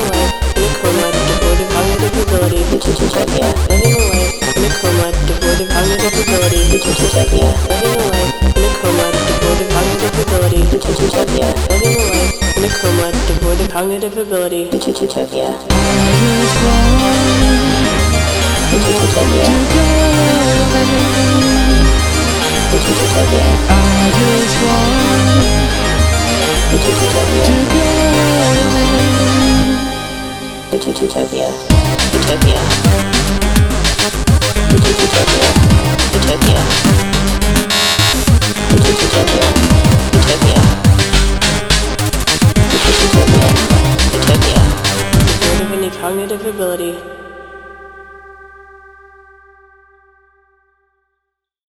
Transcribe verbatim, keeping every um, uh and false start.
away in a coma devoid of cognitive ability. Utopia. Living away in a coma devoid of cognitive ability. Utopia. Living away in a coma devoid of cognitive ability. Utopia. Living away in a coma devoid of cognitive ability. Utopia. Utopia. Utopia. I just want Utopia. Utopia. Utopia. Utopia. Utopia. Utopia. Utopia. Utopia. Utopia. Utopia. Devoid of any cognitive ability.